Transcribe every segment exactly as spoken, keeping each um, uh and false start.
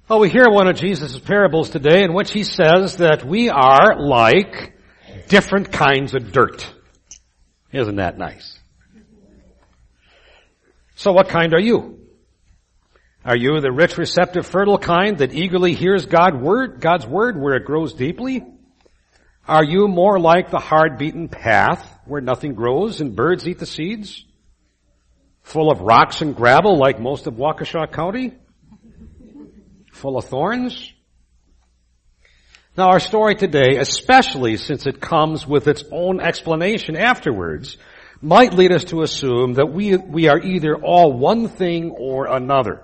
Well, we hear one of Jesus' parables today in which he says that we are like different kinds of dirt. Isn't that nice? So what kind are you? Are you the rich, receptive, fertile kind that eagerly hears God word, God's word where it grows deeply? Are you more like the hard-beaten path where nothing grows and birds eat the seeds? Full of rocks and gravel like most of Waukesha County? Full of thorns? Now our story today, especially since it comes with its own explanation afterwards, might lead us to assume that we, we are either all one thing or another.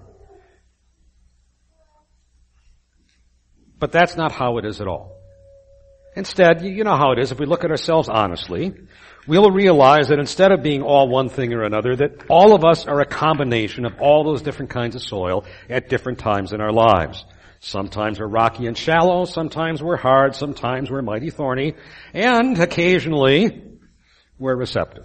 But that's not how it is at all. Instead, you know how it is, if we look at ourselves honestly, we'll realize that instead of being all one thing or another, that all of us are a combination of all those different kinds of soil at different times in our lives. Sometimes we're rocky and shallow, sometimes we're hard, sometimes we're mighty thorny, and occasionally we're receptive.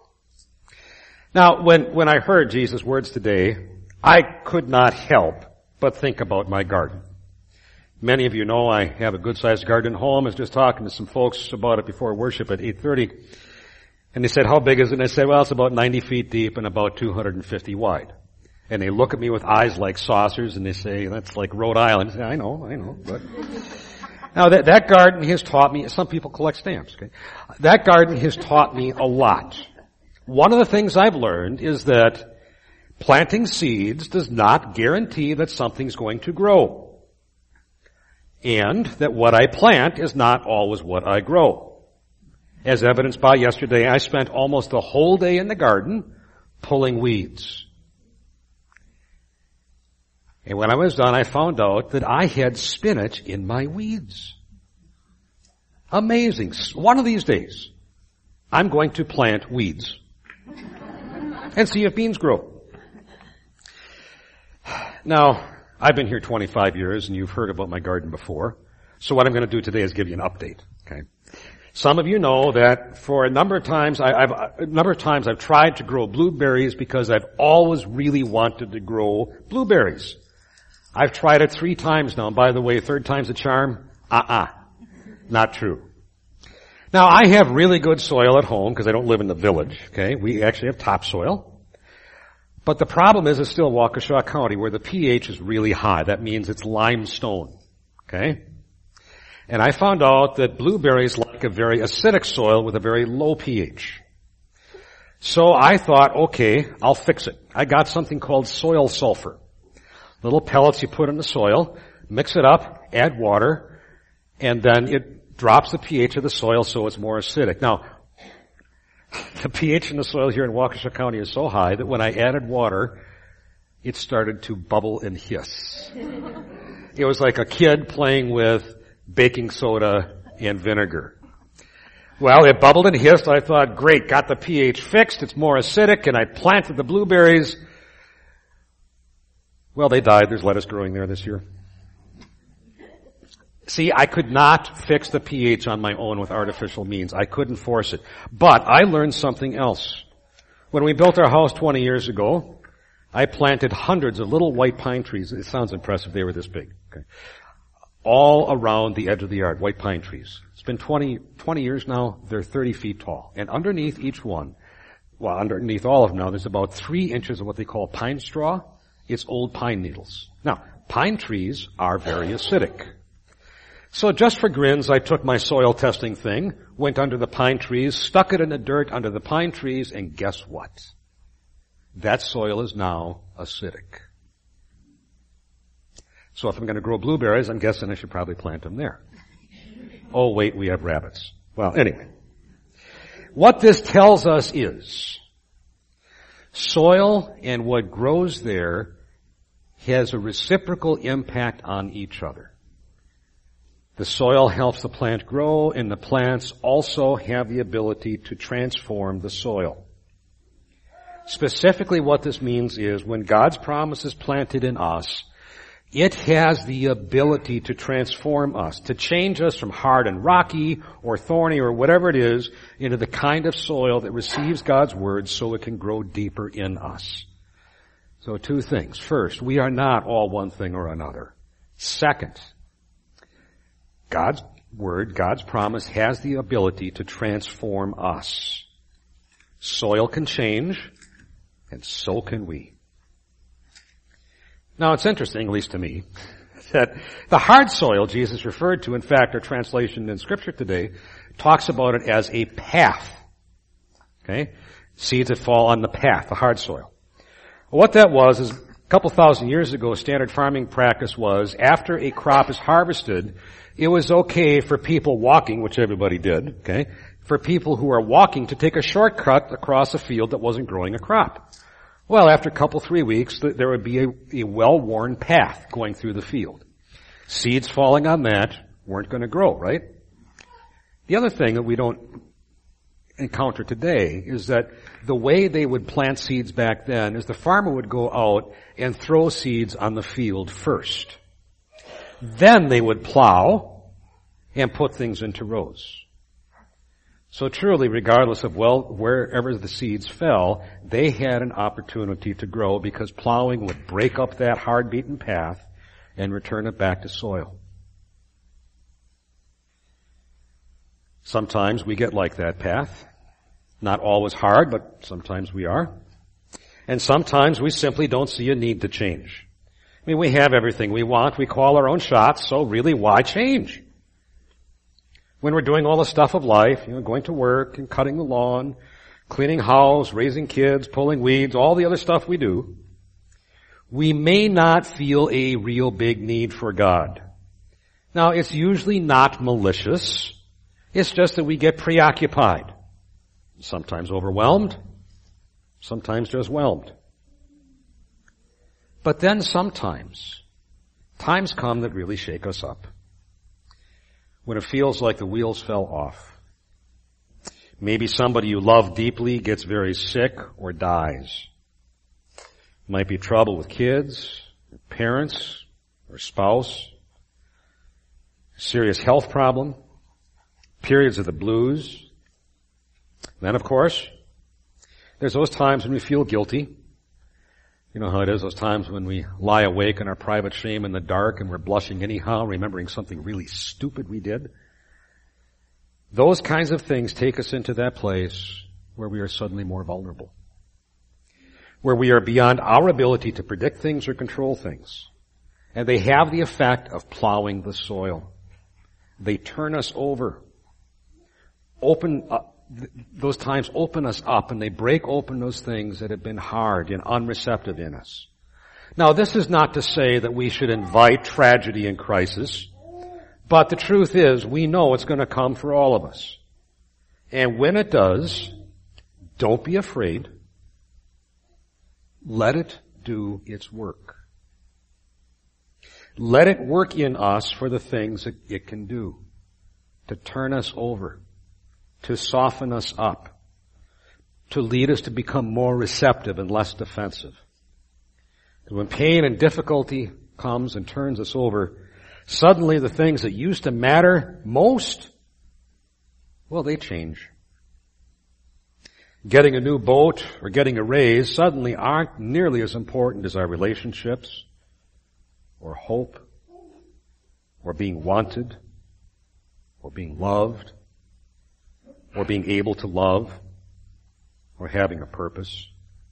Now, when, when I heard Jesus' words today, I could not help but think about my garden. Many of you know I have a good-sized garden at home. I was just talking to some folks about it before worship at eight thirty. And they said, how big is it? And I said, well, it's about ninety feet deep and about two hundred fifty wide. And they look at me with eyes like saucers and they say, that's like Rhode Island. I say, I know, I know. But now that, that garden has taught me, some people collect stamps, okay? That garden has taught me a lot. One of the things I've learned is that planting seeds does not guarantee that something's going to grow. And that what I plant is not always what I grow. As evidenced by yesterday, I spent almost the whole day in the garden pulling weeds. And when I was done, I found out that I had spinach in my weeds. Amazing. One of these days, I'm going to plant weeds and see if beans grow. Now, I've been here twenty-five years, and you've heard about my garden before. So what I'm going to do today is give you an update. Okay. Some of you know that for a number of times, I, I've a number of times I've tried to grow blueberries because I've always really wanted to grow blueberries. I've tried it three times now, and by the way, third time's a charm. Uh-uh, not true. Now I have really good soil at home because I don't live in the village. Okay, we actually have topsoil. But the problem is it's still Waukesha County where the pH is really high. That means it's limestone. Okay? And I found out that blueberries like a very acidic soil with a very low pH. So I thought, okay, I'll fix it. I got something called soil sulfur. Little pellets you put in the soil, mix it up, add water, and then it drops the pH of the soil so it's more acidic. Now, the pH in the soil here in Waukesha County is so high that when I added water, it started to bubble and hiss. It was like a kid playing with baking soda and vinegar. Well, it bubbled and hissed. I thought, great, got the pH fixed. It's more acidic, and I planted the blueberries. Well, they died. There's lettuce growing there this year. See, I could not fix the pH on my own with artificial means. I couldn't force it. But I learned something else. When we built our house twenty years ago, I planted hundreds of little white pine trees. It sounds impressive. They were this big. Okay. All around the edge of the yard, white pine trees. It's been twenty, twenty years now. They're thirty feet tall. And underneath each one, well, underneath all of them now, there's about three inches of what they call pine straw. It's old pine needles. Now, pine trees are very acidic. So just for grins, I took my soil testing thing, went under the pine trees, stuck it in the dirt under the pine trees, and guess what? That soil is now acidic. So if I'm going to grow blueberries, I'm guessing I should probably plant them there. Oh, wait, we have rabbits. Well, anyway. What this tells us is soil and what grows there has a reciprocal impact on each other. The soil helps the plant grow, and the plants also have the ability to transform the soil. Specifically what this means is when God's promise is planted in us, it has the ability to transform us, to change us from hard and rocky or thorny or whatever it is into the kind of soil that receives God's word so it can grow deeper in us. So two things. First, we are not all one thing or another. Second, God's word, God's promise has the ability to transform us. Soil can change, and so can we. Now it's interesting, at least to me, that the hard soil Jesus referred to, in fact, our translation in Scripture today, talks about it as a path. Okay? Seeds that fall on the path, the hard soil. What that was is, a couple thousand years ago, standard farming practice was, after a crop is harvested, it was okay for people walking, which everybody did, okay, for people who are walking to take a shortcut across a field that wasn't growing a crop. Well, after a couple, three weeks, there would be a, a well-worn path going through the field. Seeds falling on that weren't going to grow, right? The other thing that we don't encounter today is that the way they would plant seeds back then is the farmer would go out and throw seeds on the field first. Then they would plow and put things into rows. So truly, regardless of well, wherever the seeds fell, they had an opportunity to grow because plowing would break up that hard-beaten path and return it back to soil. Sometimes we get like that path. Not always hard, but sometimes we are. And sometimes we simply don't see a need to change. I mean, we have everything we want. We call our own shots, so really, why change? When we're doing all the stuff of life, you know, going to work and cutting the lawn, cleaning house, raising kids, pulling weeds, all the other stuff we do, we may not feel a real big need for God. Now, it's usually not malicious. It's just that we get preoccupied. Sometimes overwhelmed, sometimes just whelmed. But then sometimes, times come that really shake us up. When it feels like the wheels fell off. Maybe somebody you love deeply gets very sick or dies. Might be trouble with kids, parents, or spouse. Serious health problem. Periods of the blues. Then, of course, there's those times when we feel guilty. You know how it is, those times when we lie awake in our private shame in the dark and we're blushing anyhow, remembering something really stupid we did. Those kinds of things take us into that place where we are suddenly more vulnerable. Where we are beyond our ability to predict things or control things. And they have the effect of plowing the soil. They turn us over. Open up. Those times open us up and they break open those things that have been hard and unreceptive in us. Now, this is not to say that we should invite tragedy and crisis, but the truth is we know it's going to come for all of us. And when it does, don't be afraid. Let it do its work. Let it work in us for the things that it can do, to turn us over, to soften us up, to lead us to become more receptive and less defensive. And when pain and difficulty comes and turns us over, suddenly the things that used to matter most, well, they change. Getting a new boat or getting a raise suddenly aren't nearly as important as our relationships, or hope, or being wanted, or being loved, or being able to love, or having a purpose.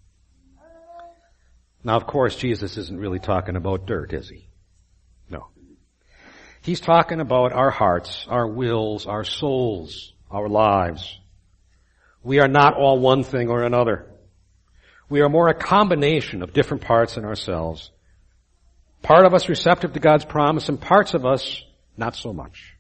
Now, of course, Jesus isn't really talking about dirt, is he? No. He's talking about our hearts, our wills, our souls, our lives. We are not all one thing or another. We are more a combination of different parts in ourselves. Part of us receptive to God's promise, and parts of us not so much.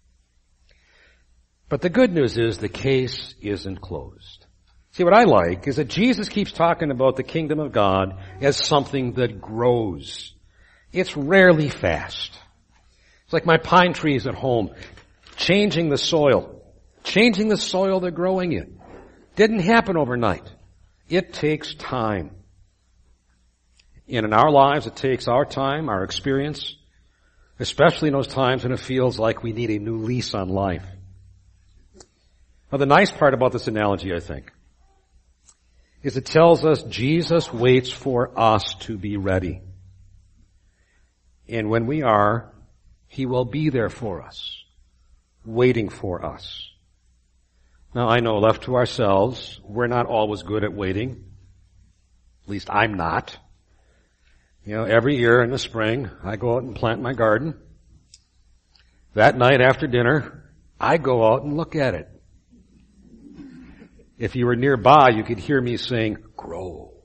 But the good news is the case isn't closed. See, what I like is that Jesus keeps talking about the kingdom of God as something that grows. It's rarely fast. It's like my pine trees at home, changing the soil, changing the soil they're growing in. Didn't happen overnight. It takes time. And in our lives, it takes our time, our experience, especially in those times when it feels like we need a new lease on life. Now, the nice part about this analogy, I think, is it tells us Jesus waits for us to be ready. And when we are, He will be there for us, waiting for us. Now I know left to ourselves, we're not always good at waiting. At least I'm not. You know, every year in the spring, I go out and plant my garden. That night after dinner, I go out and look at it. If you were nearby, you could hear me saying, grow,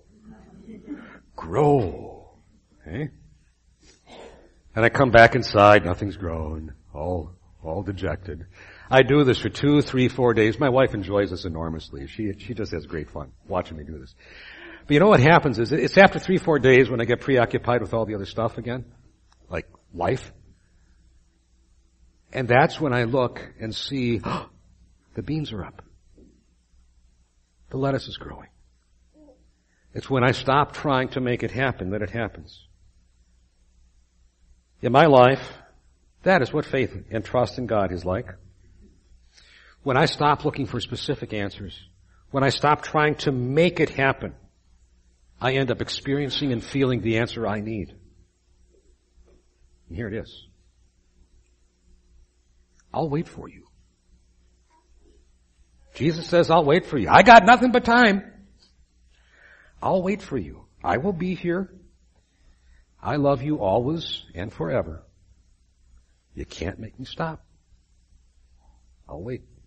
grow. Okay? And I come back inside, nothing's grown, all, all dejected. I do this for two, three, four days. My wife enjoys this enormously. She, she just has great fun watching me do this. But you know what happens is, it's after three, four days when I get preoccupied with all the other stuff again, like life. And that's when I look and see, oh, the beans are up. The lettuce is growing. It's when I stop trying to make it happen that it happens. In my life, that is what faith and trust in God is like. When I stop looking for specific answers, when I stop trying to make it happen, I end up experiencing and feeling the answer I need. And here it is. I'll wait for you. Jesus says, I'll wait for you. I got nothing but time. I'll wait for you. I will be here. I love you always and forever. You can't make me stop. I'll wait.